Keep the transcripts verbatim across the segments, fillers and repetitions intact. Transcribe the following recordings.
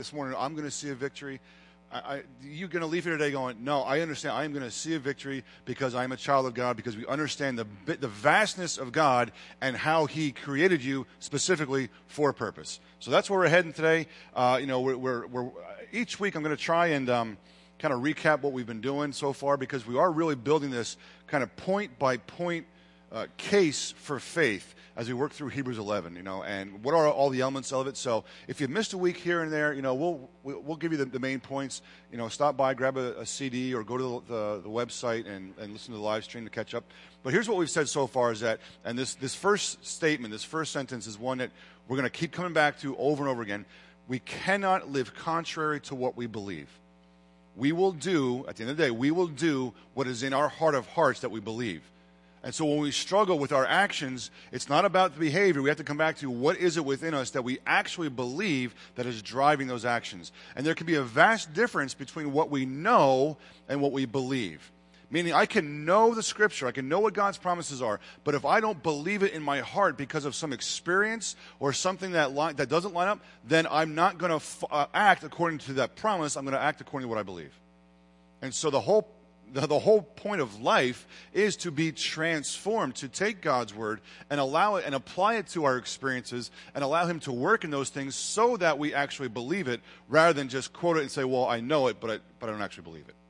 this morning, I'm going to see a victory. I, I, you're going to leave here today going, no, I understand. I am going to see a victory because I am a child of God, because we understand the the vastness of God and how He created you specifically for a purpose. So that's where we're heading today. Uh, you know, we're, we're, we're each week I'm going to try and um, kind of recap what we've been doing so far, because we are really building this kind of point by point uh, case for faith as we work through Hebrews eleven, you know, and what are all the elements of it. So if you missed a week here and there, you know, we'll we'll give you the, the main points. You know, stop by, grab a, a C D, or go to the, the, the website and, and listen to the live stream to catch up. But here's what we've said so far is that, and this, this first statement, this first sentence is one that we're going to keep coming back to over and over again. We cannot live contrary to what we believe. We will do, at the end of the day, we will do what is in our heart of hearts that we believe. And so when we struggle with our actions, it's not about the behavior. We have to come back to what is it within us that we actually believe that is driving those actions. And there can be a vast difference between what we know and what we believe. Meaning I can know the Scripture, I can know what God's promises are, but if I don't believe it in my heart because of some experience or something that li- that doesn't line up, then I'm not going to f- uh, act according to that promise. I'm going to act according to what I believe. And so the whole The, the whole point of life is to be transformed, to take God's word and allow it and apply it to our experiences and allow Him to work in those things so that we actually believe it, rather than just quote it and say, well, I know it, but I, but I don't actually believe it.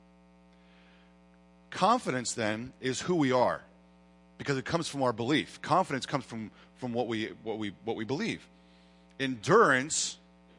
Confidence, then, is who we are, because it comes from our belief. Confidence comes from, from what we what we what we believe. Endurance,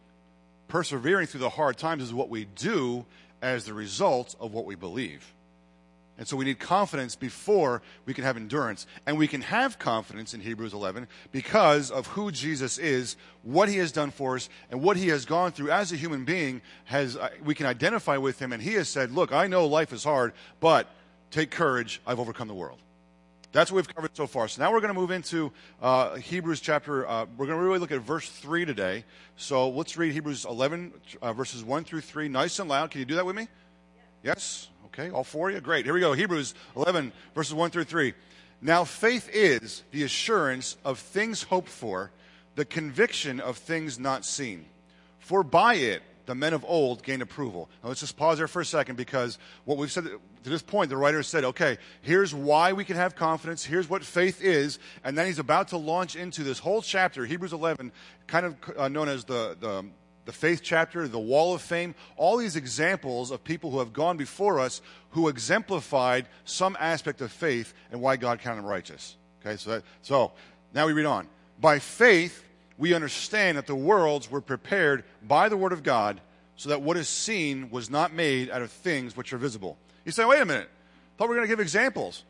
persevering through the hard times, is what we do as the result of what we believe. And so we need confidence before we can have endurance. And we can have confidence in Hebrews eleven because of who Jesus is, what He has done for us, and what He has gone through as a human being. Has uh, we can identify with Him, and He has said, look, I know life is hard, but take courage, I've overcome the world. That's what we've covered so far. So now we're going to move into uh, Hebrews chapter, uh, we're going to really look at verse three today. So let's read Hebrews eleven, uh, verses one through three, nice and loud. Can you do that with me? Yes? Yes? Okay, all four of you? Great. Here we go. Hebrews eleven, verses one through three. Now faith is the assurance of things hoped for, the conviction of things not seen. For by it the men of old gained approval. Now let's just pause there for a second, because what we've said to this point, the writer said, okay, here's why we can have confidence, here's what faith is, and then he's about to launch into this whole chapter, Hebrews eleven, kind of uh, known as the, the the faith chapter, the wall of fame, all these examples of people who have gone before us who exemplified some aspect of faith and why God counted them righteous. Okay, so that, so now we read on. By faith, we understand that the worlds were prepared by the word of God, so that what is seen was not made out of things which are visible. You say, wait a minute, I thought we were going to give examples.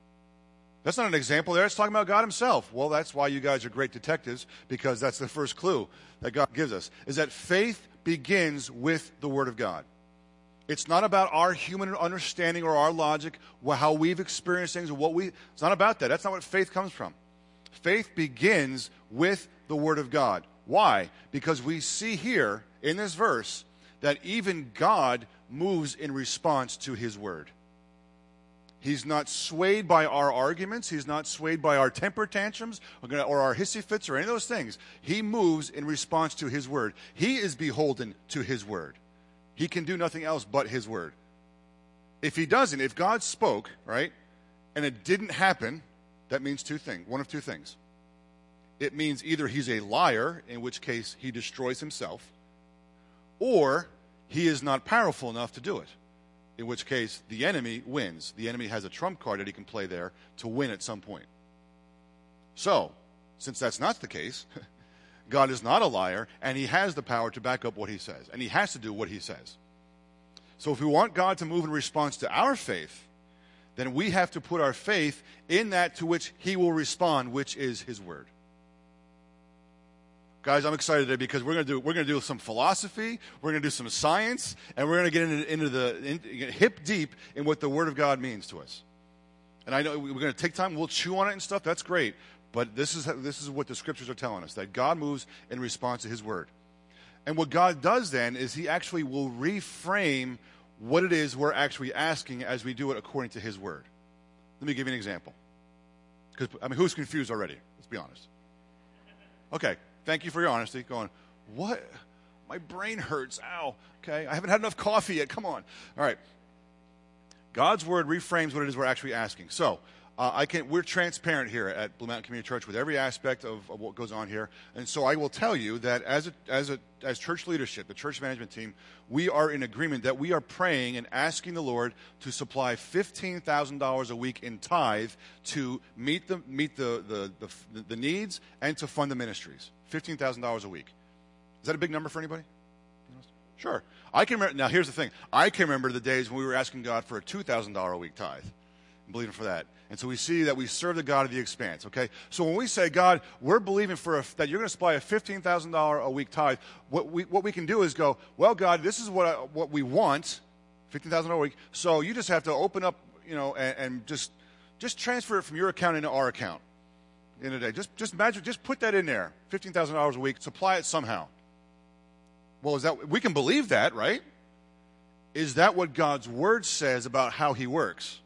That's not an example there. It's talking about God Himself. Well, that's why you guys are great detectives, because that's the first clue that God gives us, is that faith begins with the Word of God. It's not about our human understanding or our logic, how we've experienced things, or what we. It's not about that. That's not what faith comes from. Faith begins with the Word of God. Why? Because we see here in this verse that even God moves in response to His Word. He's not swayed by our arguments. He's not swayed by our temper tantrums or our hissy fits or any of those things. He moves in response to His word. He is beholden to His word. He can do nothing else but His word. If He doesn't, if God spoke, right, and it didn't happen, that means two things, one of two things. It means either He's a liar, in which case He destroys Himself, or He is not powerful enough to do it, in which case the enemy wins. The enemy has a trump card that he can play there to win at some point. So, since that's not the case, God is not a liar, and He has the power to back up what He says, and He has to do what He says. So if we want God to move in response to our faith, then we have to put our faith in that to which He will respond, which is His word. Guys, I'm excited today because we're going to do we're going to do some philosophy, we're going to do some science, and we're going to get into, into the in, hip deep in what the Word of God means to us. And I know we're going to take time, we'll chew on it and stuff. That's great, but this is this is what the Scriptures are telling us, that God moves in response to His Word. And what God does then is He actually will reframe what it is we're actually asking as we do it according to His Word. Let me give you an example. Because I mean, who's confused already? Let's be honest. Okay. Thank you for your honesty. Going, what? My brain hurts. Ow. Okay. I haven't had enough coffee yet. Come on. All right. God's word reframes what it is we're actually asking. So, uh, I can, we're transparent here at Blue Mountain Community Church with every aspect of, of what goes on here. And so I will tell you that as a, as a, as church leadership, the church management team, we are in agreement that we are praying and asking the Lord to supply fifteen thousand dollars a week in tithe to meet the, meet the, the, the, the needs and to fund the ministries. fifteen thousand dollars a week. Is that a big number for anybody? Sure. I can remember, now here's the thing. I can remember the days when we were asking God for a two thousand dollars a week tithe. I'm believing for that. And so we see that we serve the God of the expanse, okay? So when we say, God, we're believing for a, that you're going to supply a fifteen thousand dollars a week tithe, what we, what we can do is go, well, God, this is what I, what we want, fifteen thousand dollars a week, so you just have to open up, you know, and, and just just transfer it from your account into our account in a day. Just, just imagine, just put that in there, fifteen thousand dollars a week, supply it somehow. Well, is that, we can believe that, right? Is that what God's word says about how he works?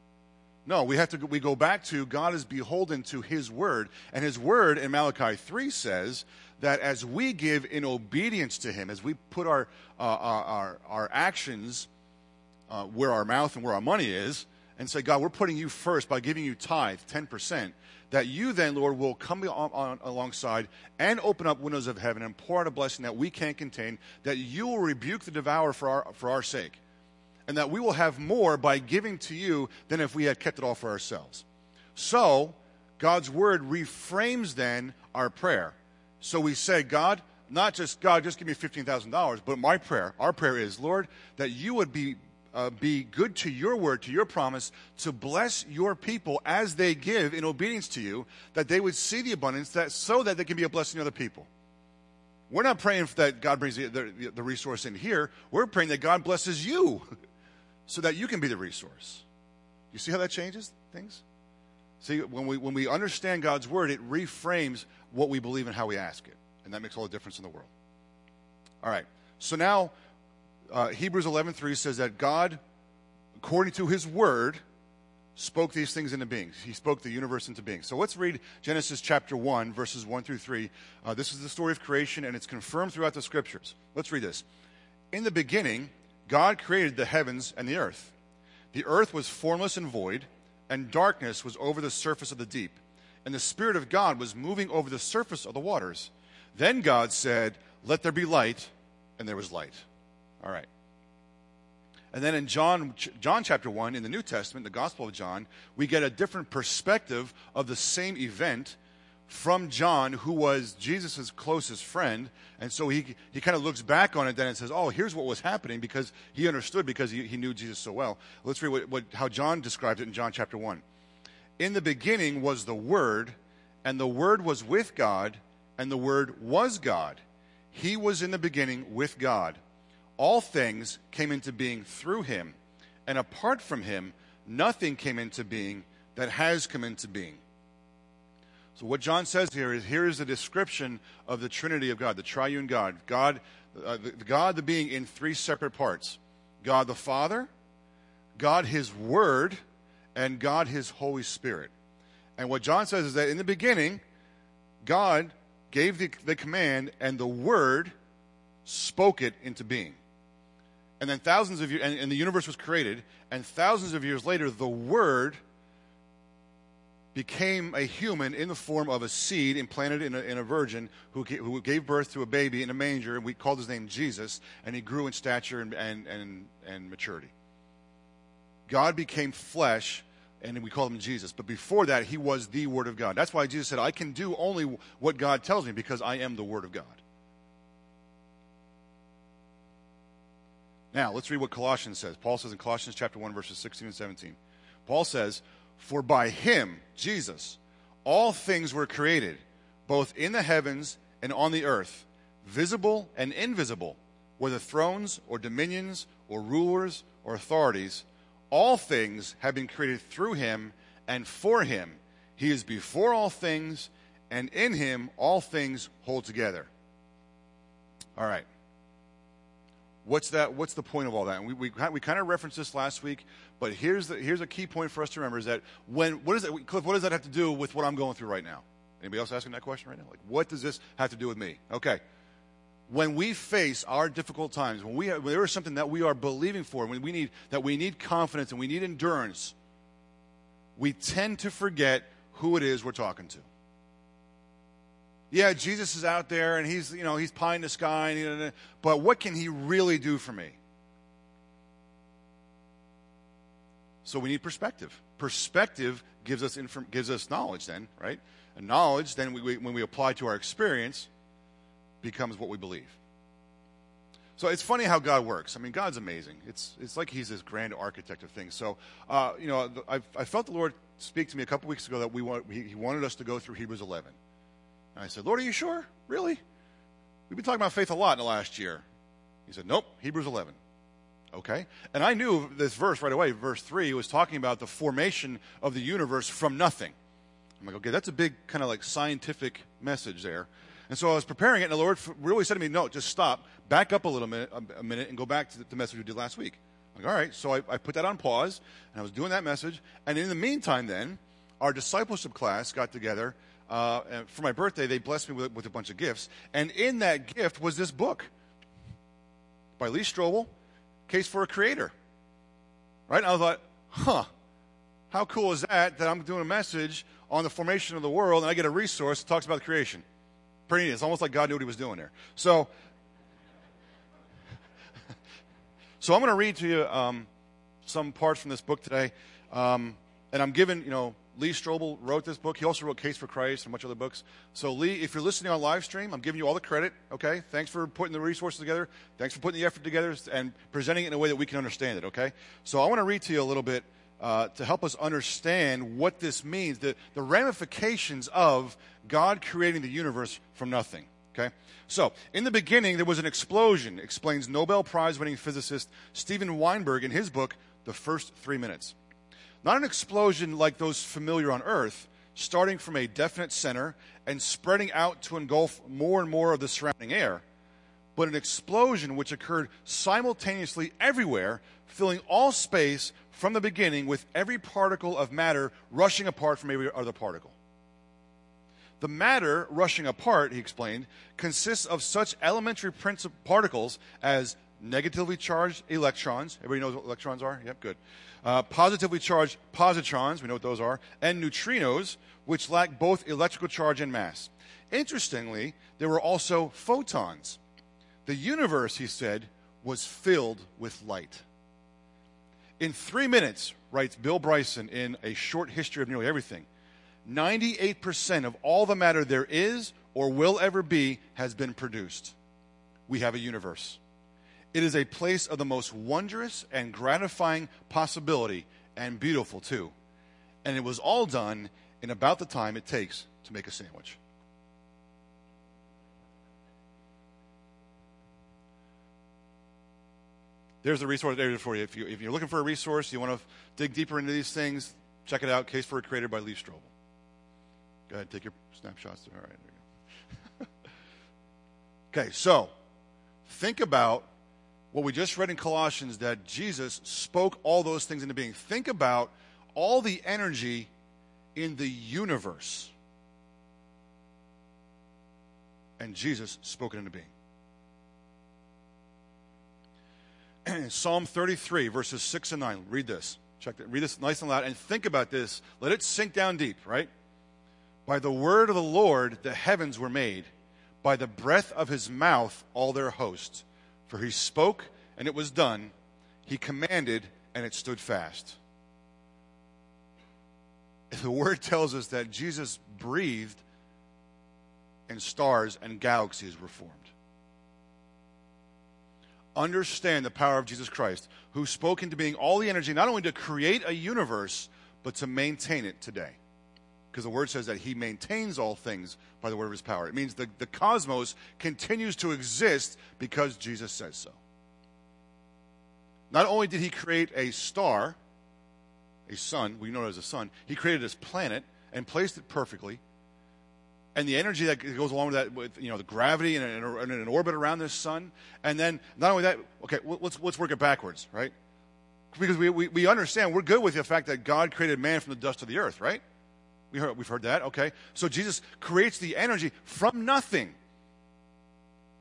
No, we have to, we go back to God is beholden to his word. And his word in Malachi three says that as we give in obedience to him, as we put our, uh, our, our, our actions uh, where our mouth and where our money is, and say, God, we're putting you first by giving you tithe, ten percent, that you then, Lord, will come on, on, alongside and open up windows of heaven and pour out a blessing that we can't contain, that you will rebuke the devourer for our, for our sake, and that we will have more by giving to you than if we had kept it all for ourselves. So, God's word reframes then our prayer. So we say, God, not just, God, just give me fifteen thousand dollars, but my prayer, our prayer is, Lord, that you would be Uh, be good to your word, to your promise, to bless your people as they give in obedience to you, that they would see the abundance, that so that they can be a blessing to other people. We're not praying that God brings the, the, the resource in here. We're praying that God blesses you so that you can be the resource. You see how that changes things? See, when we, when we understand God's word, it reframes what we believe and how we ask it. And that makes all the difference in the world. All right. So now, Uh, Hebrews eleven three says that God, according to his word, spoke these things into being. He spoke the universe into being. So let's read Genesis chapter one, verses one through three. Uh, this is the story of creation, and it's confirmed throughout the scriptures. Let's read this. In the beginning, God created the heavens and the earth. The earth was formless and void, and darkness was over the surface of the deep. And the Spirit of God was moving over the surface of the waters. Then God said, let there be light, and there was light. All right. And then in John, John chapter one, in the New Testament, the Gospel of John, we get a different perspective of the same event from John, who was Jesus' closest friend. And so he he kind of looks back on it then and says, oh, here's what was happening, because he understood, because he, he knew Jesus so well. Let's read what, what, how John describes it in John chapter one. In the beginning was the Word, and the Word was with God, and the Word was God. He was in the beginning with God. All things came into being through him, and apart from him, nothing came into being that has come into being. So what John says here is, here is a description of the Trinity of God, the triune God. God, uh, the, the God, the being in three separate parts. God the Father, God his Word, and God his Holy Spirit. And what John says is that in the beginning, God gave the, the command, and the Word spoke it into being. And then thousands of years, and, and the universe was created, and thousands of years later, the Word became a human in the form of a seed implanted in a, in a virgin who, who gave birth to a baby in a manger, and we called his name Jesus, and he grew in stature and, and, and, and maturity. God became flesh, and we call him Jesus. But before that, he was the Word of God. That's why Jesus said, I can do only what God tells me, because I am the Word of God. Now, let's read what Colossians says. Paul says in Colossians chapter one, verses sixteen and seventeen. Paul says, for by him, Jesus, all things were created, both in the heavens and on the earth, visible and invisible, whether thrones or dominions or rulers or authorities. All things have been created through him and for him. He is before all things, and in him all things hold together. All right. What's that? What's the point of all that? And we we, we kind of referenced this last week, but here's the, here's a key point for us to remember: is that when what is that, Cliff? What does that have to do with what I'm going through right now? Anybody else asking that question right now? Like, what does this have to do with me? Okay, when we face our difficult times, when we when there is something that we are believing for, when we need that we need confidence and we need endurance, we tend to forget who it is we're talking to. Yeah, Jesus is out there and he's, you know, he's pie in the sky, and, you know, but what can he really do for me? So we need perspective. Perspective gives us inform- gives us knowledge then, right? And knowledge, then we, we, when we apply to our experience, becomes what we believe. So it's funny how God works. I mean, God's amazing. It's it's like he's this grand architect of things. So, uh, you know, I, I felt the Lord speak to me a couple weeks ago that we want, he, he wanted us to go through Hebrews eleven. And I said, Lord, are you sure? Really? We've been talking about faith a lot in the last year. He said, nope, Hebrews eleven. Okay. And I knew this verse right away. Verse three was talking about the formation of the universe from nothing. I'm like, okay, that's a big kind of like scientific message there. And so I was preparing it, and the Lord really said to me, no, just stop, back up a little minute, a minute, and go back to the message we did last week. I'm like, all right. So I, I put that on pause, and I was doing that message. And in the meantime, then, our discipleship class got together. Uh, and for my birthday, they blessed me with, with a bunch of gifts. And in that gift was this book by Lee Strobel, Case for a Creator. Right? And I thought, huh, how cool is that, that I'm doing a message on the formation of the world, and I get a resource that talks about creation. Pretty neat. It's almost like God knew what he was doing there. So, so I'm going to read to you um, some parts from this book today. Um, and I'm given, you know, Lee Strobel wrote this book. He also wrote Case for Christ and a bunch of other books. So, Lee, if you're listening on live stream, I'm giving you all the credit, okay? Thanks for putting the resources together. Thanks for putting the effort together and presenting it in a way that we can understand it, okay? So I want to read to you a little bit uh, to help us understand what this means, the, the ramifications of God creating the universe from nothing, okay? So, in the beginning, there was an explosion, explains Nobel Prize-winning physicist Steven Weinberg in his book, The First Three Minutes. Not an explosion like those familiar on Earth, starting from a definite center and spreading out to engulf more and more of the surrounding air, but an explosion which occurred simultaneously everywhere, filling all space from the beginning with every particle of matter rushing apart from every other particle. The matter rushing apart, he explained, consists of such elementary princip- particles as negatively charged electrons. Everybody knows what electrons are? Yep, good. Uh, positively charged positrons, we know what those are, and neutrinos, which lack both electrical charge and mass. Interestingly, there were also photons. The universe, he said, was filled with light. In three minutes, writes Bill Bryson in A Short History of Nearly Everything, ninety-eight percent of all the matter there is or will ever be has been produced. We have a universe. It is a place of the most wondrous and gratifying possibility, and beautiful too. And it was all done in about the time it takes to make a sandwich. There's the resource there for you. If, you. if you're looking for a resource, you want to dig deeper into these things, check it out, Case for a Creator by Lee Strobel. Go ahead, take your snapshots. All right, there you go. Okay, so think about what we just read in Colossians, that Jesus spoke all those things into being. Think about all the energy in the universe, and Jesus spoke it into being. Psalm thirty-three, verses six and nine. Read this. Check that. Read this nice and loud, and think about this. Let it sink down deep, right? By the word of the Lord, the heavens were made. By the breath of his mouth, all their hosts. For he spoke, and it was done. He commanded, and it stood fast. The word tells us that Jesus breathed, and stars and galaxies were formed. Understand the power of Jesus Christ, who spoke into being all the energy, not only to create a universe, but to maintain it today. Because the word says that he maintains all things by the word of his power. It means the, the cosmos continues to exist because Jesus says so. Not only did he create a star, a sun, we know it as a sun, he created this planet and placed it perfectly. And the energy that goes along with that, with, you know, the gravity and an, and an orbit around this sun. And then, not only that, okay, let's, let's work it backwards, right? Because we, we, we understand, we're good with the fact that God created man from the dust of the earth, right? We heard, we've heard that, okay? So Jesus creates the energy from nothing.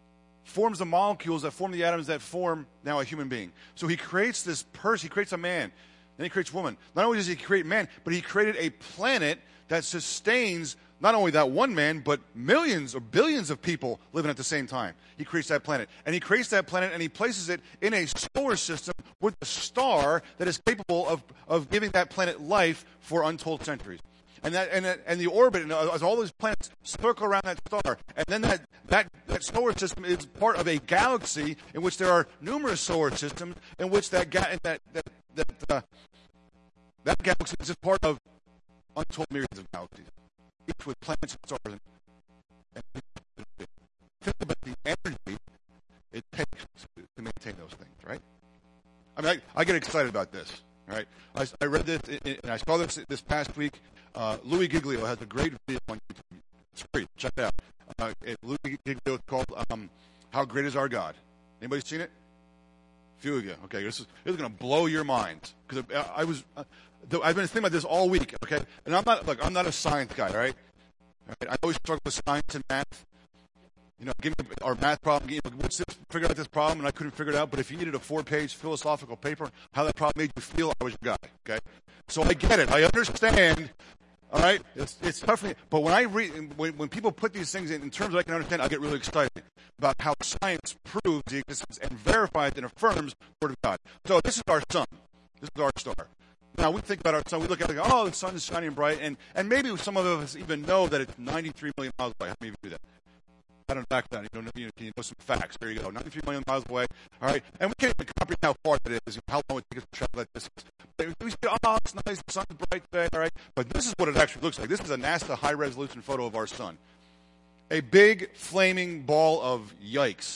forms the molecules that form the atoms that form now a human being. So he creates this person, he creates a man, then he creates woman. Not only does he create man, but he created a planet that sustains not only that one man, but millions or billions of people living at the same time. He creates that planet. And he creates that planet and he places it in a solar system with a star that is capable of, of giving that planet life for untold centuries. And that and, that, and the orbit, and as all those planets circle around that star, and then that, that, that solar system is part of a galaxy in which there are numerous solar systems, in which that ga- that that that, uh, that galaxy is a part of untold myriads of galaxies, each with planets and stars. And, and think about the energy it takes to maintain those things, right? I mean, I, I get excited about this. All right, I, I read this and I saw this this past week. Uh, Louis Giglio has a great video on YouTube. It's free. Check it out. Uh, it, Louis Giglio is called um, "How Great Is Our God." Anybody seen it? A few of you. Okay, this is this is going to blow your mind because I, I was uh, the, I've been thinking about this all week. Okay, and I'm not look. I'm not a science guy. All right, all right? I always struggle with science and math. You know, give me our math problem. You know, what's this? Figure out this problem, and I couldn't figure it out. But if you needed a four-page philosophical paper, how that problem made you feel, I was your guy. Okay, so I get it. I understand. All right, it's it's tough for me. But when I read, when, when people put these things in, in terms that I can understand, I get really excited about how science proves the existence and verifies and affirms the Word of God. So this is our sun. This is our star. Now we think about our sun. We look at it and go, "Oh, the sun is shining bright," and and maybe some of us even know that it's ninety-three million miles away. How many of you do that? I don't back down. You don't know, you know, you know some facts. There you go. ninety-three million miles away. All right. And we can't even comprehend how far that is, how long it takes us to travel that distance. But we say, oh, it's nice. The sun's bright today. All right. But this is what it actually looks like. This is a NASA high-resolution photo of our sun. A big, flaming ball of yikes.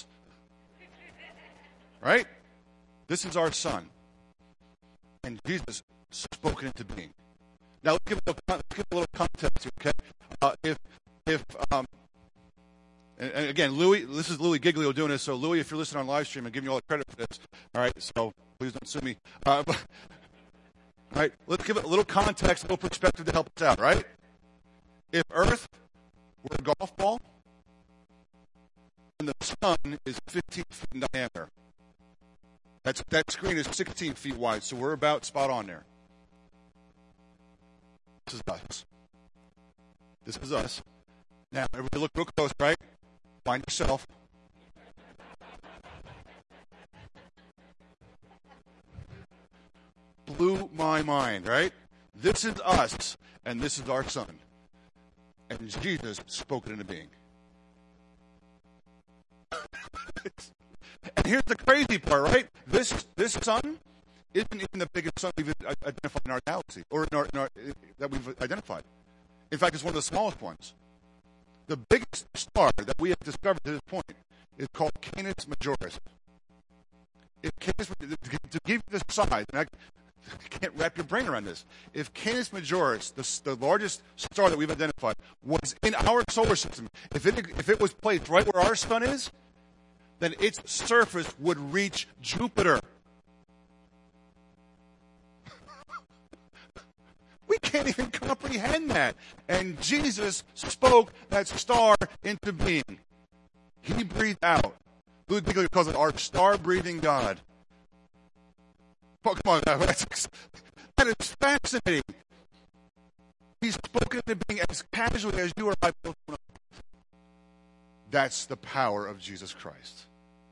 Right? This is our sun. And Jesus spoke it into being. Now, let's give a little, let's give a little context, okay? Uh, if, if, um, And, and again, Louis, this is Louis Giglio doing this. So, Louis, if you're listening on live stream, I'm giving you all the credit for this. All right, so please don't sue me. Uh, but, all right, let's give it a little context, a little perspective to help us out, right? If Earth were a golf ball, and the sun is fifteen feet in diameter, that's, that screen is sixteen feet wide, so we're about spot on there. This is us. This is us. Now, everybody look real close, right? Find yourself. Blew my mind, right? This is us, and this is our sun. And Jesus spoke it into being. And here's the crazy part, right? This this sun isn't even the biggest sun we've identified in our galaxy, or in our, in our, that we've identified. In fact, it's one of the smallest ones. The biggest star that we have discovered to this point is called Canis Majoris. If Canis, to give you the size, and I can't wrap your brain around this. If Canis Majoris, the, the largest star that we've identified, was in our solar system, if it if it was placed right where our sun is, then its surface would reach Jupiter. We can't even comprehend that. And Jesus spoke that star into being. He breathed out. Louis Giglio calls it our star-breathing God. Oh, come on, that's, that is fascinating. He's spoken into being as casually as you or I. That's the power of Jesus Christ.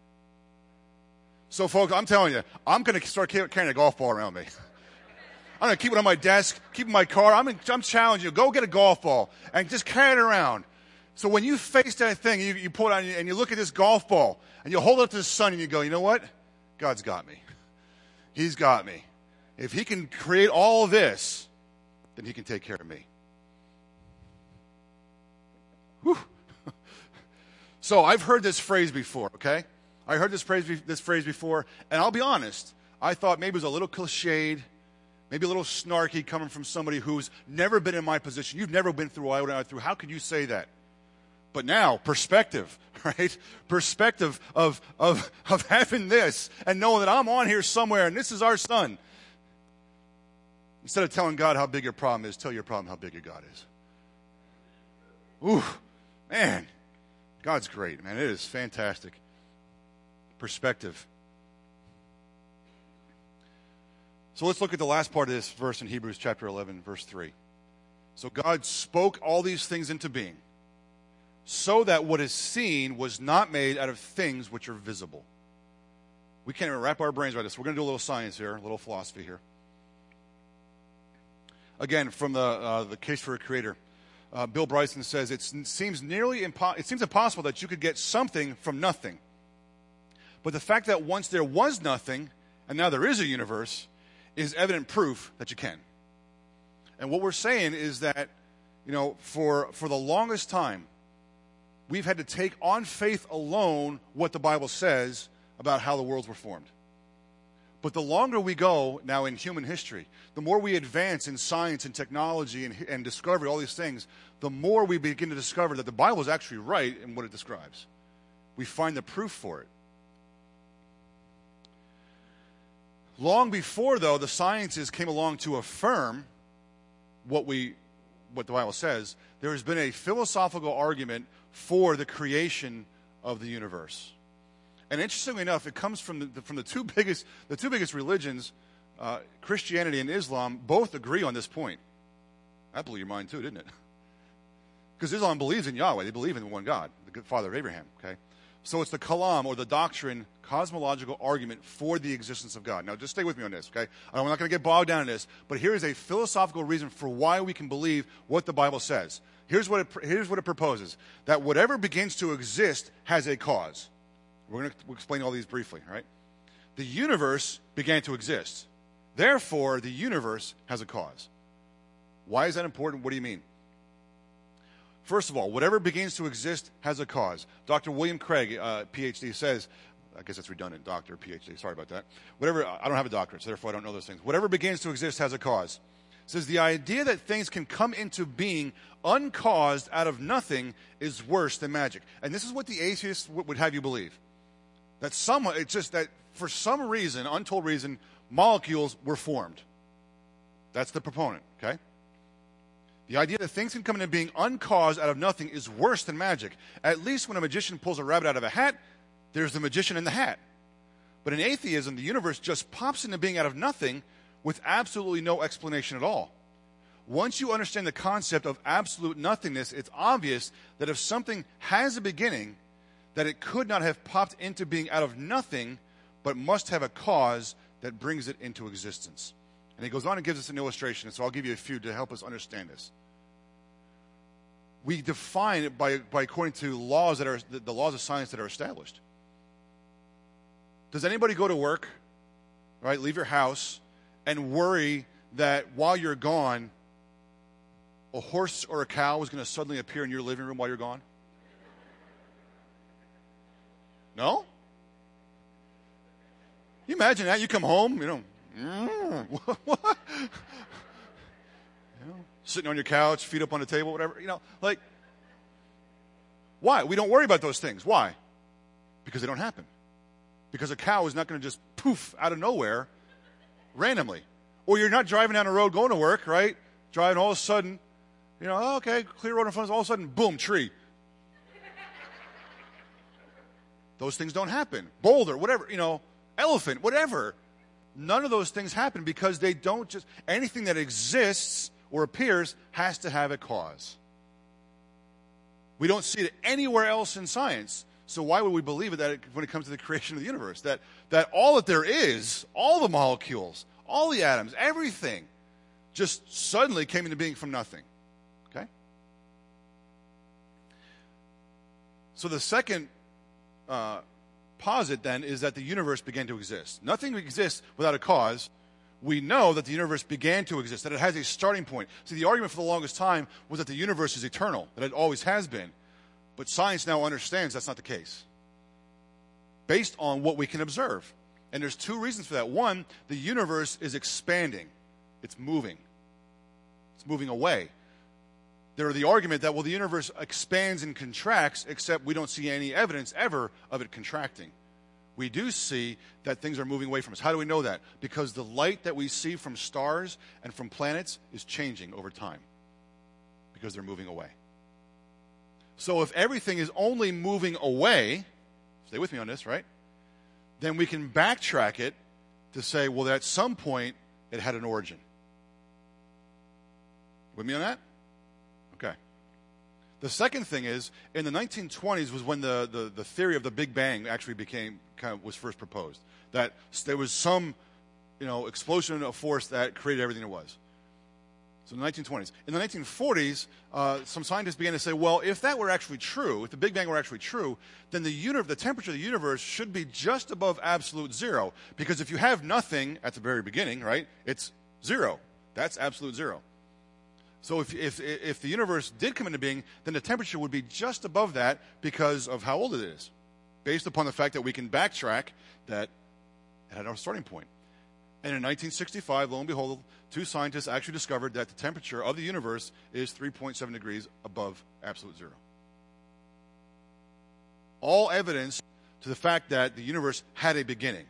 So, folks, I'm telling you, I'm going to start carrying a golf ball around me. I'm going to keep it on my desk, keep it in my car. I'm, in, I'm challenging you. Go get a golf ball and just carry it around. So when you face that thing, you, you pull it out and you look at this golf ball and you hold it up to the sun and you go, you know what? God's got me. He's got me. If he can create all this, then he can take care of me. Whew. So I've heard this phrase before, okay? I heard this phrase, this phrase before, and I'll be honest. I thought maybe it was a little cliched. Maybe a little snarky coming from somebody who's never been in my position. You've never been through what I went through. How could you say that? But now, perspective, right? Perspective of, of, of having this and knowing that I'm on here somewhere and this is our son. Instead of telling God how big your problem is, tell your problem how big your God is. Ooh, man. God's great, man. It is fantastic. perspective. So let's look at the last part of this verse in Hebrews chapter eleven, verse three. So God spoke all these things into being, so that what is seen was not made out of things which are visible. We can't even wrap our brains around this. We're going to do a little science here, a little philosophy here. Again, from the uh, the Case for a Creator, uh, Bill Bryson says it seems nearly impo- it seems impossible that you could get something from nothing. But the fact that once there was nothing and now there is a universe is evident proof that you can. And what we're saying is that, you know, for for the longest time, we've had to take on faith alone what the Bible says about how the worlds were formed. But the longer we go now in human history, the more we advance in science and technology and, and discovery, all these things, the more we begin to discover that the Bible is actually right in what it describes. We find the proof for it. Long before, though, the sciences came along to affirm what we, what the Bible says, there has been a philosophical argument for the creation of the universe. And interestingly enough, it comes from the, from the two biggest, the two biggest religions, uh, Christianity and Islam, both agree on this point. That blew your mind too, didn't it? Because Islam believes in Yahweh. They believe in the one God, the good father of Abraham, okay? So it's the Kalam, or the doctrine, cosmological argument for the existence of God. Now, just stay with me on this, okay? I'm not going to get bogged down in this, but here is a philosophical reason for why we can believe what the Bible says. Here's what it, here's what it proposes, that whatever begins to exist has a cause. We're going to we'll explain all these briefly, all right? The universe began to exist. Therefore, the universe has a cause. Why is that important? What do you mean? First of all, whatever begins to exist has a cause. Doctor William Craig, uh, P H D, says, I guess that's redundant, doctor, P H D, sorry about that. Whatever, I don't have a doctorate, so therefore I don't know those things. Whatever begins to exist has a cause. It says the idea that things can come into being uncaused out of nothing is worse than magic. And this is what the atheists would have you believe. That someone, it's just that for some reason, untold reason, molecules were formed. That's the proponent, okay? The idea that things can come into being uncaused out of nothing is worse than magic. At least when a magician pulls a rabbit out of a hat, there's the magician in the hat. But in atheism, the universe just pops into being out of nothing with absolutely no explanation at all. Once you understand the concept of absolute nothingness, it's obvious that if something has a beginning, that it could not have popped into being out of nothing, but must have a cause that brings it into existence. And he goes on and gives us an illustration, so I'll give you a few to help us understand this. We define it by, by according to laws that are the, the laws of science that are established. Does anybody go to work, right, leave your house, and worry that while you're gone, a horse or a cow is going to suddenly appear in your living room while you're gone? No? You imagine that? You come home, you know, mm, what? You know, sitting on your couch, feet up on the table, whatever. You know, like, why? We don't worry about those things. Why? Because they don't happen. Because a cow is not going to just poof out of nowhere randomly. Or you're not driving down the road going to work, right? Driving, all of a sudden, you know, oh, okay, clear road in front of us, all of a sudden, boom, tree. Those things don't happen. Boulder, whatever, you know, elephant, whatever. None of those things happen because they don't just, anything that exists or appears has to have a cause. We don't see it anywhere else in science. So why would we believe it that it, when it comes to the creation of the universe? That, that all that there is, all the molecules, all the atoms, everything, just suddenly came into being from nothing. Okay? So the second uh, posit then is that the universe began to exist. Nothing exists without a cause. We know that the universe began to exist, that it has a starting point. See, the argument for the longest time was that the universe is eternal, that it always has been. But science now understands that's not the case, based on what we can observe. And there's two reasons for that. One, the universe is expanding. It's moving. It's moving away. There are the argument that, well, the universe expands and contracts, except we don't see any evidence ever of it contracting. We do see that things are moving away from us. How do we know that? Because the light that we see from stars and from planets is changing over time, because they're moving away. So if everything is only moving away, stay with me on this, right? then we can backtrack it to say, well, at some point, it had an origin. With me on that? Okay. The second thing is, in the nineteen twenties was when the, the, the theory of the Big Bang actually became, kind of was first proposed. That there was some, you know, explosion of force that created everything it was. So in the nineteen twenties. In the nineteen forties, uh, some scientists began to say, well, if that were actually true, if the Big Bang were actually true, then the, uni- the temperature of the universe should be just above absolute zero. Because if you have nothing at the very beginning, right, it's zero. That's absolute zero. So if, if, if the universe did come into being, then the temperature would be just above that because of how old it is, based upon the fact that we can backtrack that it had our starting point. And in nineteen sixty-five, lo and behold, two scientists actually discovered that the temperature of the universe is three point seven degrees above absolute zero. All evidence to the fact that the universe had a beginning.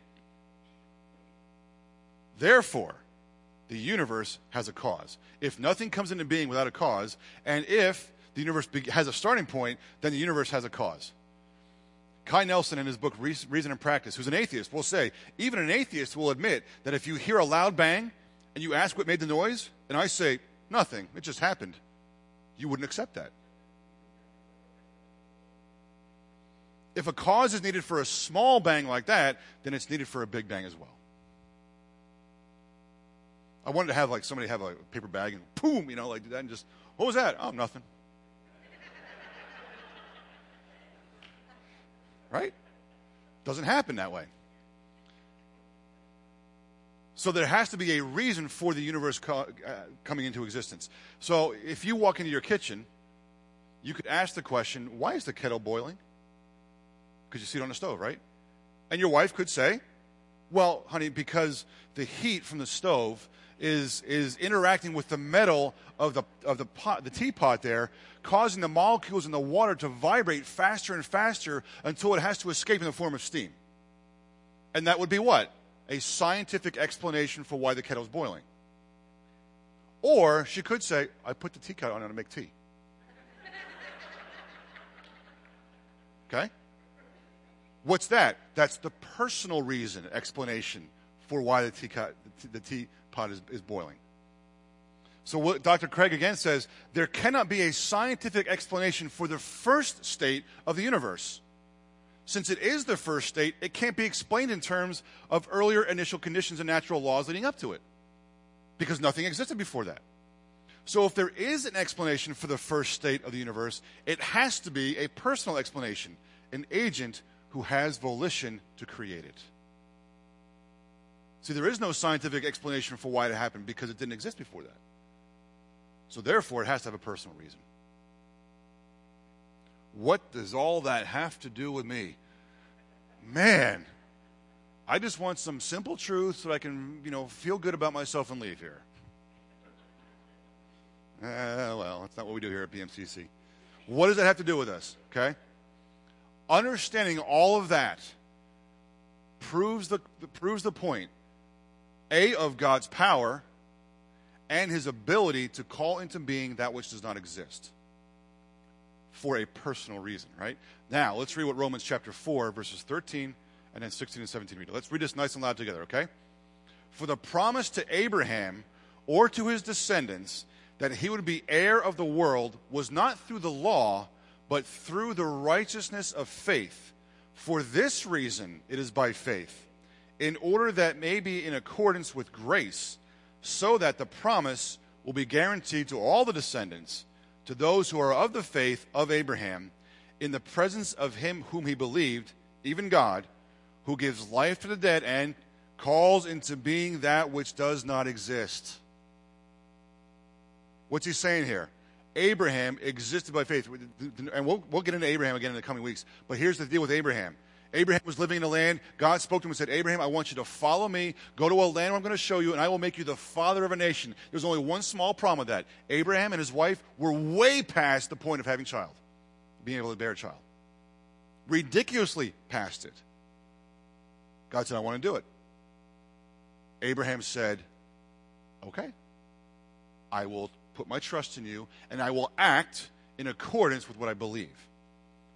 Therefore, the universe has a cause. If nothing comes into being without a cause, and if the universe be- has a starting point, then the universe has a cause. Kai Nelson, in his book Reason and Practice, who's an atheist, will say, even an atheist will admit that if you hear a loud bang and you ask what made the noise, and I say, nothing, it just happened, you wouldn't accept that. If a cause is needed for a small bang like that, then it's needed for a big bang as well. I wanted to have like somebody have a paper bag and boom, you know, like that, and just, what was that? Oh, nothing. Right? Doesn't happen that way. So there has to be a reason for the universe co- uh, coming into existence. So if you walk into your kitchen, you could ask the question, why is the kettle boiling? Because you see it on the stove, right? And your wife could say, well, honey, because the heat from the stove is is interacting with the metal of the of the pot, the teapot there, causing the molecules in the water to vibrate faster and faster until it has to escape in the form of steam. And that would be what? A scientific explanation for why the kettle's boiling. Or she could say, I put the tea kettle on to make tea. Okay? What's that? That's the personal reason, explanation for why the teapot, the teapot is, is boiling. So what Doctor Craig again says, there cannot be a scientific explanation for the first state of the universe. Since it is the first state, it can't be explained in terms of earlier initial conditions and natural laws leading up to it, because nothing existed before that. So if there is an explanation for the first state of the universe, it has to be a personal explanation, an agent who has volition to create it. See, there is no scientific explanation for why it happened because it didn't exist before that. So therefore, it has to have a personal reason. What does all that have to do with me? Man, I just want some simple truth so I can, you know, feel good about myself and leave here. Uh, well, that's not what we do here at P M C C. What does that have to do with us? Okay? Understanding all of that proves the proves the point, A, of God's power and his ability to call into being that which does not exist for a personal reason, right? Now, let's read what Romans chapter four, verses thirteen and then sixteen and seventeen read. Let's read this nice and loud together, okay? For the promise to Abraham or to his descendants that he would be heir of the world was not through the law, but through the righteousness of faith. For this reason it is by faith, in order that may be in accordance with grace, so that the promise will be guaranteed to all the descendants, to those who are of the faith of Abraham, in the presence of him whom he believed, even God, who gives life to the dead and calls into being that which does not exist. What's he saying here? Abraham existed by faith. And we'll, we'll get into Abraham again in the coming weeks. But here's the deal with Abraham. Abraham was living in a land. God spoke to him and said, Abraham, I want you to follow me. Go to a land where I'm going to show you, and I will make you the father of a nation. There's only one small problem with that. Abraham and his wife were way past the point of having a child, being able to bear a child. Ridiculously past it. God said, I want to do it. Abraham said, okay, I will put my trust in you, and I will act in accordance with what I believe.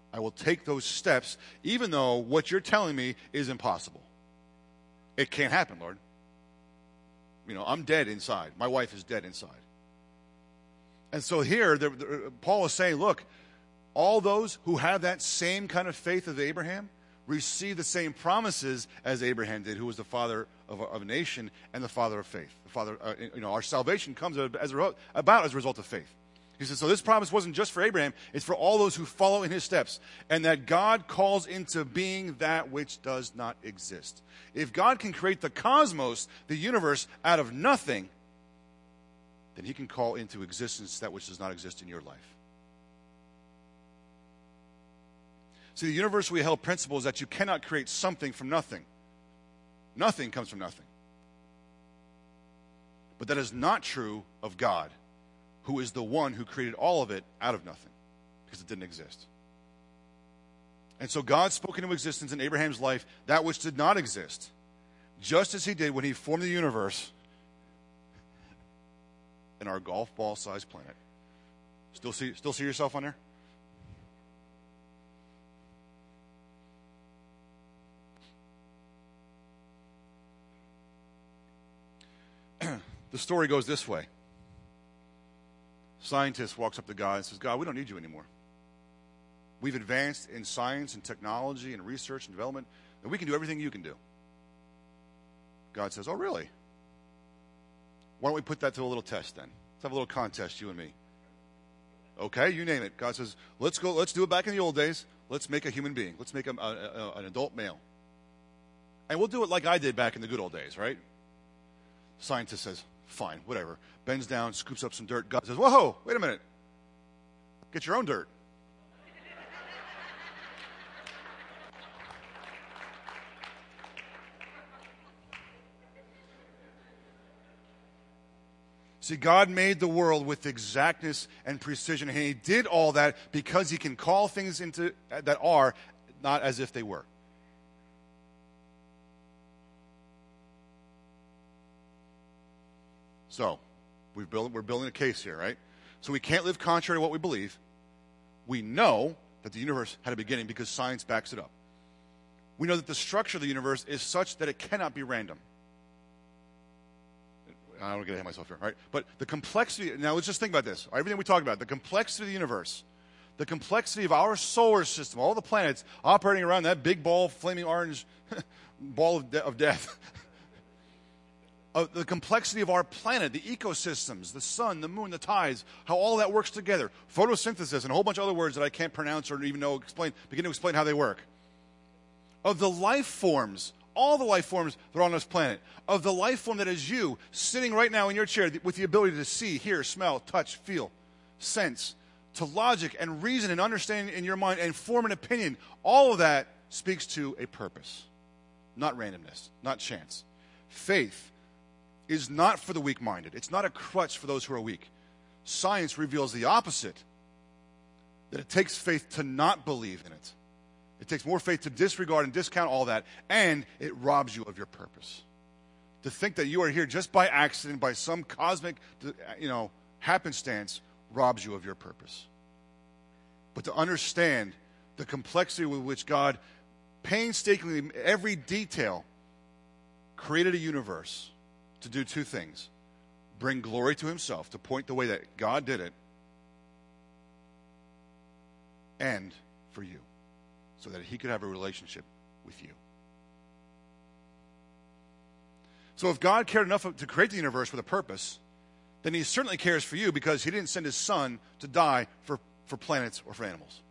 I will take those steps, even though what you're telling me is impossible. It can't happen, Lord. You know, I'm dead inside. My wife is dead inside. And so here, the, the, Paul is saying, look, all those who have that same kind of faith as Abraham receive the same promises as Abraham did, who was the father of a, of a nation and the father of faith. The father, uh, you know, our salvation comes as a, about as a result of faith. He says, so this promise wasn't just for Abraham, it's for all those who follow in his steps, and that God calls into being that which does not exist. If God can create the cosmos, the universe, out of nothing, then he can call into existence that which does not exist in your life. See, the universally held principle is that you cannot create something from nothing. Nothing comes from nothing. But that is not true of God, who is the one who created all of it out of nothing, because it didn't exist. And so God spoke into existence in Abraham's life that which did not exist, just as he did when he formed the universe in our golf ball-sized planet. Still see, still see yourself on there? The story goes this way. Scientist walks up to God and says, God, we don't need you anymore. We've advanced in science and technology and research and development, and we can do everything you can do. God says, oh, really? Why don't we put that to a little test then? Let's have a little contest, you and me. Okay, you name it. God says, let's go. Let's do it back in the old days. Let's make a human being. Let's make a, a, a, an adult male. And we'll do it like I did back in the good old days, right? Scientist says, fine, whatever. Bends down, scoops up some dirt. God says, whoa, wait a minute. Get your own dirt. See, God made the world with exactness and precision, and he did all that because he can call things into that are not as if they were. So, we've built, we're building a case here, right? So we can't live contrary to what we believe. We know that the universe had a beginning because science backs it up. We know that the structure of the universe is such that it cannot be random. I don't get ahead of myself here, right? But the complexity, now let's just think about this. Everything we talked about, the complexity of the universe, the complexity of our solar system, all the planets operating around that big ball, flaming orange ball of, de- of death. Uh, the complexity of our planet, the ecosystems, the sun, the moon, the tides, how all that works together. Photosynthesis and a whole bunch of other words that I can't pronounce or even know, explain, begin to explain how they work. Of the life forms, all the life forms that are on this planet. Of the life form that is you, sitting right now in your chair with the ability to see, hear, smell, touch, feel, sense, to logic and reason and understanding in your mind and form an opinion. All of that speaks to a purpose, not randomness, not chance. Faith is not for the weak-minded. It's not a crutch for those who are weak. Science reveals the opposite, that it takes faith to not believe in it. It takes more faith to disregard and discount all that, and it robs you of your purpose. To think that you are here just by accident, by some cosmic, you know, happenstance, robs you of your purpose. But to understand the complexity with which God painstakingly, every detail, created a universe to do two things: bring glory to himself, to point the way that God did it, and for you, so that he could have a relationship with you. So if God cared enough to create the universe with a purpose, then he certainly cares for you, because he didn't send his son to die for, for planets or for animals.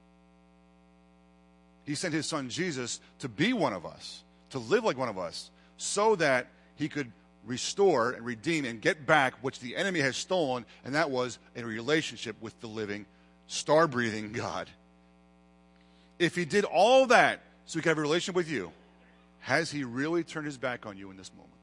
He sent his son Jesus to be one of us, to live like one of us, so that he could restore and redeem and get back which the enemy has stolen, and that was a relationship with the living, star-breathing God. If he did all that so he could have a relationship with you, has he really turned his back on you in this moment?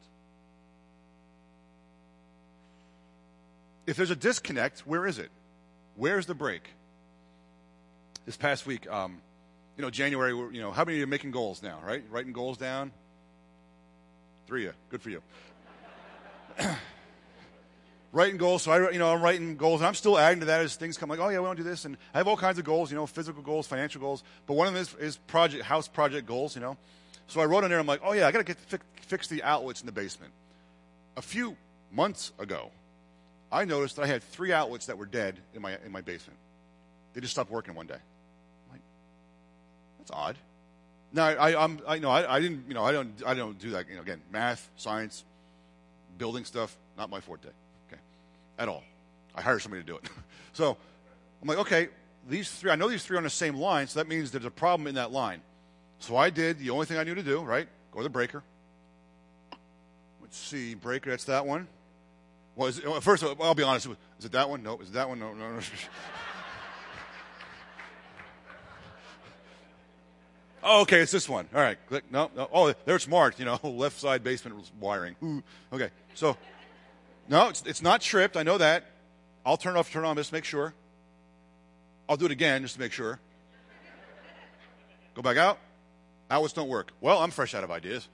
If there's a disconnect, where is it? Where's the break? This past week, um, you know, January, you know, how many of you are making goals now, right? Writing goals down? Three of you. Good for you. writing goals. So I, you know, I'm writing goals, and I'm still adding to that as things come. Like, oh yeah, we want to do this, and I have all kinds of goals. You know, physical goals, financial goals. But one of them is, is project house project goals. You know, so I wrote in there. I'm like, oh yeah, I got to get fi- fix the outlets in the basement. A few months ago, I noticed that I had three outlets that were dead in my in my basement. They just stopped working one day. I'm like, that's odd. Now I, I'm I know I, I didn't you know I don't I don't do that. You know, again, math, science, building stuff, not my forte. Okay, at all. I hire somebody to do it. So I'm like, okay, these three. I know these three are on the same line, so that means there's a problem in that line. So I did the only thing I knew to do. Right, go to the breaker. Let's see, breaker. That's that one. Well, is it, first, I'll be honest. Is it that one? No. Is it that one? No, no, no. Oh, okay, it's this one. All right. Click. No, no. Oh, there it's marked. You know, left side basement wiring. Ooh. Okay. So, no, it's, it's not tripped. I know that. I'll turn it off, turn it on, just to make sure. I'll do it again, just to make sure. Go back out. Outlets don't work. Well, I'm fresh out of ideas.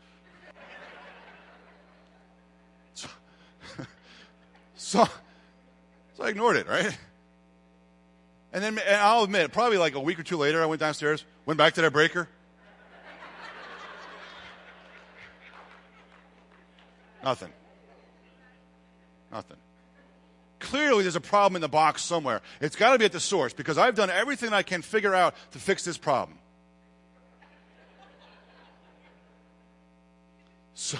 So, so, so I ignored it, right? And then, and I'll admit, probably like a week or two later, I went downstairs, went back to that breaker. Nothing. Nothing. Clearly, there's a problem in the box somewhere. It's got to be at the source, because I've done everything I can figure out to fix this problem. So,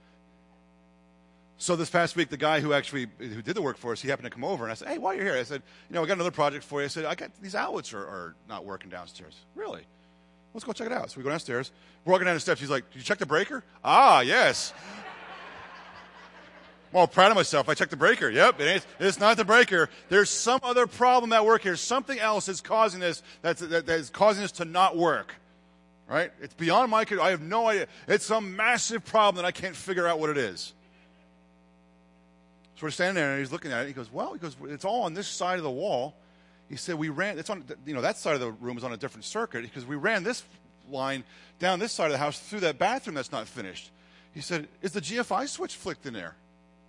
so this past week, the guy who actually who did the work for us, he happened to come over, and I said, "Hey, while you're here," I said, "You know, I got another project for you." I said, "I got these outlets are, are not working downstairs." Really? Let's go check it out. So we go downstairs. We're walking down the steps. He's like, "Did you check the breaker?" Ah, yes. I'm all proud of myself. I checked the breaker. Yep, it ain't, it's not the breaker. There's some other problem at work here. Something else is causing this. That's that, that is causing this to not work. Right? It's beyond my control. I have no idea. It's some massive problem that I can't figure out what it is. So we're standing there, and he's looking at it. He goes, "Well," he goes, "it's all on this side of the wall." He said, "We ran. It's on. You know, that side of the room is on a different circuit because we ran this line down this side of the house through that bathroom that's not finished." He said, "Is the G F I switch flicked in there?"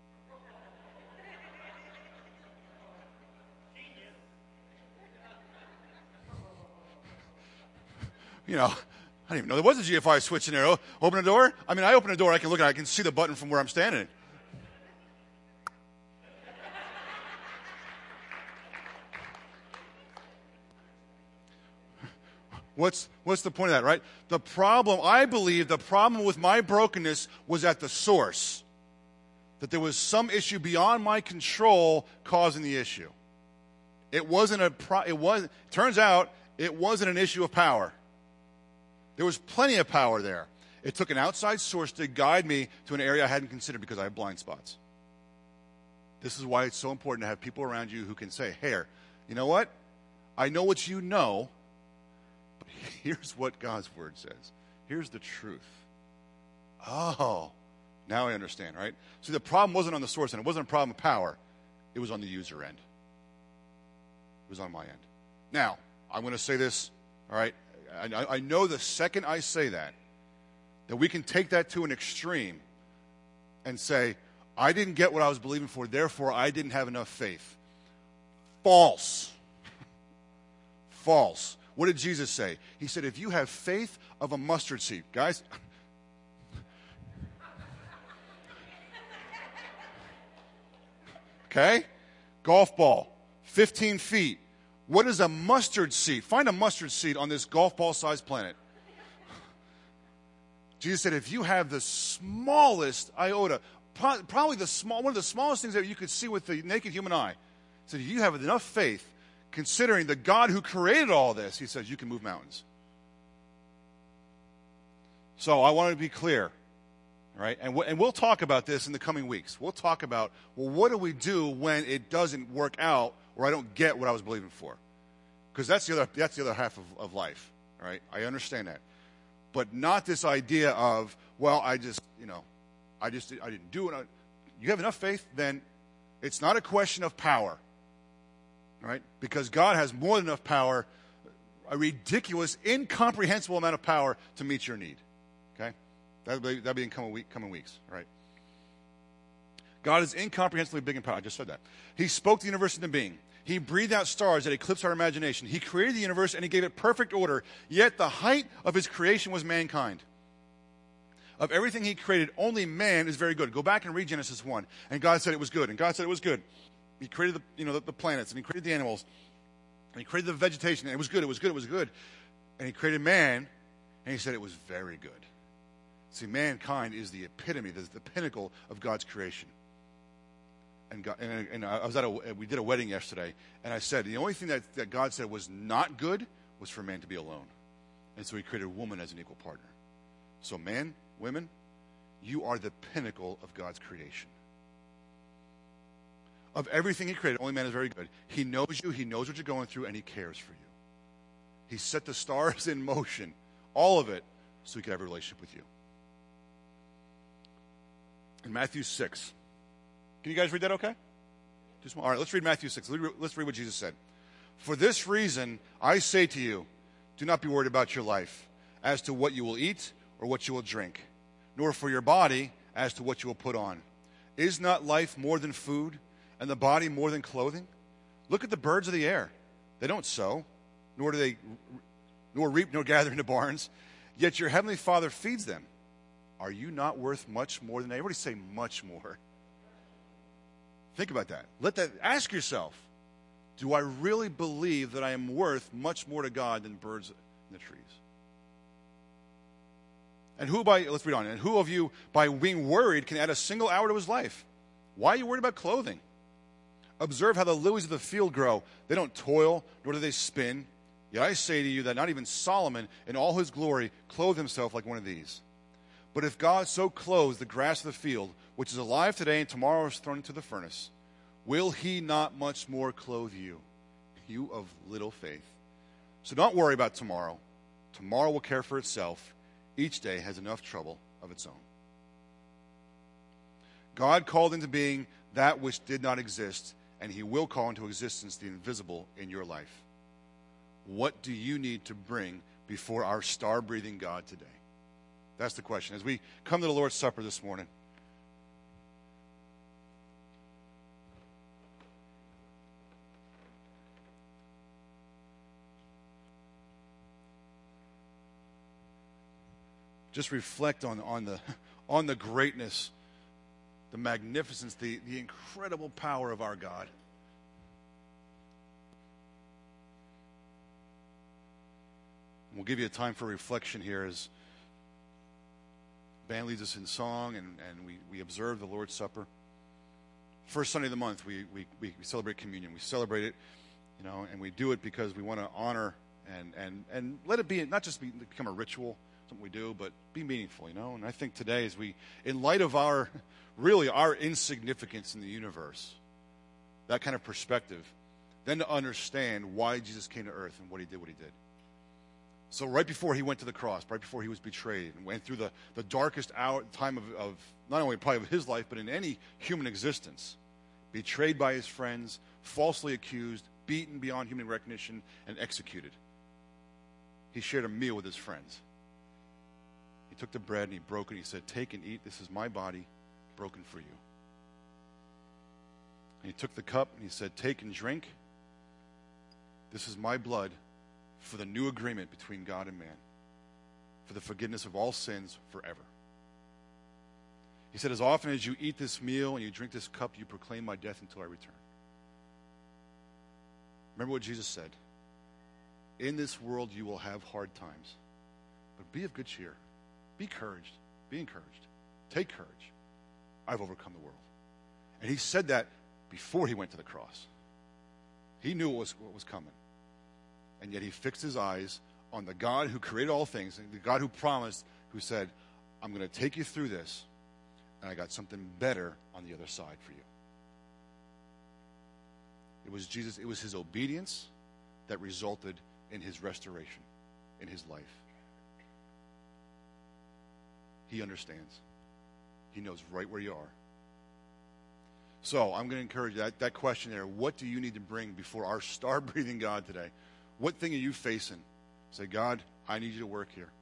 You know, I didn't even know there was a G F I switch in there. Oh, open the door? I mean, I open the door, I can look at it, I can see the button from where I'm standing. What's, what's the point of that, right? The problem, I believe the problem with my brokenness was at the source. That there was some issue beyond my control causing the issue. It wasn't a, pro, it was, turns out, it wasn't an issue of power. There was plenty of power there. It took an outside source to guide me to an area I hadn't considered because I have blind spots. This is why it's so important to have people around you who can say, "Hey, you know what? I know what you know, but here's what God's Word says. Here's the truth." Oh, now I understand, right? See, the problem wasn't on the source end. It wasn't a problem of power. It was on the user end. It was on my end. Now, I'm going to say this, all right? I, I know the second I say that, that we can take that to an extreme and say, "I didn't get what I was believing for, therefore I didn't have enough faith." False. False. What did Jesus say? He said, if you have faith of a mustard seed, guys, okay? Golf ball, fifteen feet. What is a mustard seed? Find a mustard seed on this golf ball-sized planet. Jesus said, if you have the smallest iota, probably the small, one of the smallest things that you could see with the naked human eye, he said, if you have enough faith, considering the God who created all this, he says, you can move mountains. So I want to be clear, right? And, w- and we'll talk about this in the coming weeks. We'll talk about, well, what do we do when it doesn't work out or I don't get what I was believing for? Because that's the other that's the other half of, of life, right? I understand that. But not this idea of, well, I just, you know, I just, I didn't do it. You have enough faith, then it's not a question of power, right? Because God has more than enough power, a ridiculous, incomprehensible amount of power to meet your need, okay? That'll be, that'll be in coming, week, coming weeks, right? God is incomprehensibly big and powerful. I just said that. He spoke the universe into being. He breathed out stars that eclipsed our imagination. He created the universe and he gave it perfect order. Yet the height of his creation was mankind. Of everything he created, only man is very good. Go back and read Genesis one. And God said it was good. And God said it was good. He created the, you know, the, the planets, and he created the animals, and he created the vegetation, and it was good, it was good, it was good. And he created man, and he said it was very good. See, mankind is the epitome, the, the pinnacle of God's creation. And, God, and, and I was at a, we did a wedding yesterday, and I said the only thing that, that God said was not good was for man to be alone. And so he created a woman as an equal partner. So man, women, you are the pinnacle of God's creation. Of everything he created, only man is very good. He knows you, he knows what you're going through, and he cares for you. He set the stars in motion, all of it, so he could have a relationship with you. In Matthew six. Can you guys read that okay? Too small? All right, let's read Matthew six. Let's read what Jesus said. For this reason, I say to you, do not be worried about your life, as to what you will eat or what you will drink, nor for your body as to what you will put on. Is not life more than food, and the body more than clothing? Look at the birds of the air. They don't sow, nor do they nor reap nor gather into barns, yet your heavenly Father feeds them. Are you not worth much more than they? Everybody say much more. Think about that. Let that ask yourself, do I really believe that I am worth much more to God than birds in the trees? And who by let's read on. And who of you by being worried can add a single hour to his life? Why are you worried about clothing? Observe how the lilies of the field grow. They don't toil, nor do they spin. Yet I say to you that not even Solomon in all his glory clothed himself like one of these. But if God so clothes the grass of the field, which is alive today and tomorrow is thrown into the furnace, will he not much more clothe you, you of little faith? So don't worry about tomorrow. Tomorrow will care for itself. Each day has enough trouble of its own. God called into being that which did not exist, and he will call into existence the invisible in your life. What do you need to bring before our star-breathing God today? That's the question. As we come to the Lord's Supper this morning, just reflect on, on, the, on the greatness, the magnificence, the, the incredible power of our God. We'll give you a time for reflection here as band leads us in song and, and we, we observe the Lord's Supper. First Sunday of the month, we, we, we celebrate communion. We celebrate it, you know, and we do it because we want to honor and, and, and let it be, not just be, become a ritual, something we do, but be meaningful, you know. And I think today, as we, in light of our, really our insignificance in the universe, that kind of perspective, then to understand why Jesus came to earth and what he did, what he did. So right before he went to the cross, right before he was betrayed and went through the, the darkest hour, time of, of not only probably of his life, but in any human existence, betrayed by his friends, falsely accused, beaten beyond human recognition, and executed. He shared a meal with his friends. He took the bread and he broke it. He said, take and eat. This is my body broken for you. And he took the cup and he said, take and drink. This is my blood for the new agreement between God and man, for the forgiveness of all sins forever. He said, as often as you eat this meal and you drink this cup, you proclaim my death until I return. Remember what Jesus said. In this world you will have hard times, but be of good cheer. Be encouraged. Be encouraged. Take courage. I've overcome the world. And he said that before he went to the cross. He knew what was, what was coming. And yet he fixed his eyes on the God who created all things, the God who promised, who said, I'm going to take you through this, and I got something better on the other side for you. It was Jesus, it was his obedience that resulted in his restoration, in his life. He understands. He knows right where you are. So I'm going to encourage you, that, that question there, what do you need to bring before our star-breathing God today? What thing are you facing? Say, God, I need you to work here.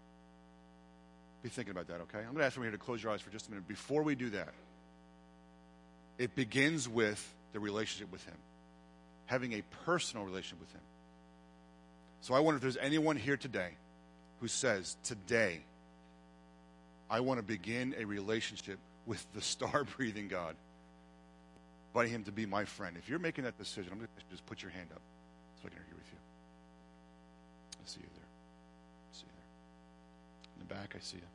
Be thinking about that, okay? I'm going to ask everyone here to close your eyes for just a minute. Before we do that, It begins with the relationship with him, having a personal relationship with him. So I wonder if there's anyone here today who says, today, I want to begin a relationship with the star-breathing God, inviting him to be my friend. If you're making that decision, I'm going to just put your hand up so I can argue with you. I see you there. I see you there. In the back, I see you.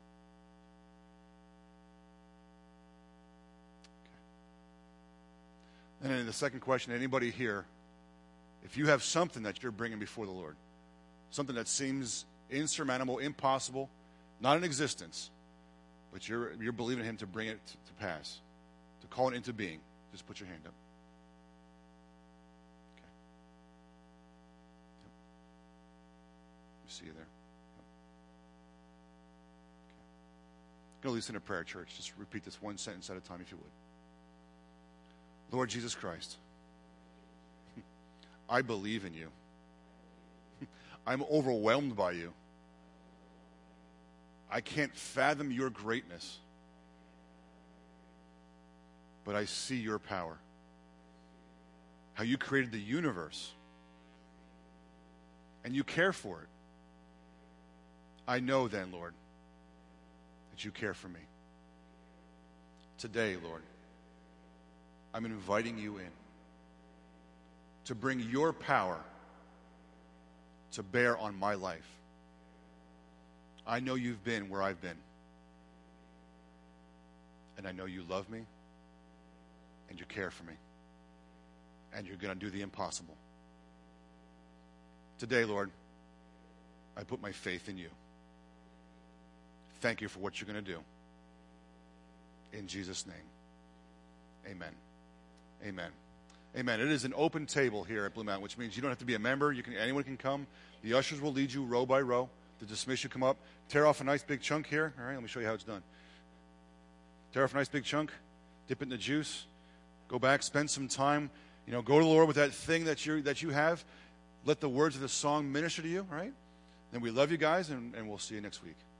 Okay. And then the second question, anybody here, if you have something that you're bringing before the Lord, something that seems insurmountable, impossible, not in existence, but you're you're believing him to bring it to pass, to call it into being, just put your hand up. Okay. Yep. You see you there. Yep. Okay. Go lead us in a prayer, church. Just repeat this one sentence at a time, if you would. Lord Jesus Christ, I believe in you. I'm overwhelmed by you. I can't fathom your greatness, but I see your power. How you created the universe, and you care for it. I know then, Lord, that you care for me. Today, Lord, I'm inviting you in to bring your power to bear on my life. I know you've been where I've been. And I know you love me, and you care for me, and you're going to do the impossible. Today, Lord, I put my faith in you. Thank you for what you're going to do. In Jesus' name, amen. Amen. Amen. It is an open table here at Blue Mountain, which means you don't have to be a member. You can, anyone can come. The ushers will lead you row by row. To dismiss, you come up, tear off a nice big chunk here. All right, let me show you how it's done. Tear off a nice big chunk, dip it in the juice, go back, spend some time. You know, go to the Lord with that thing that you that you have. Let the words of the song minister to you. All right. Then we love you guys, and, and we'll see you next week.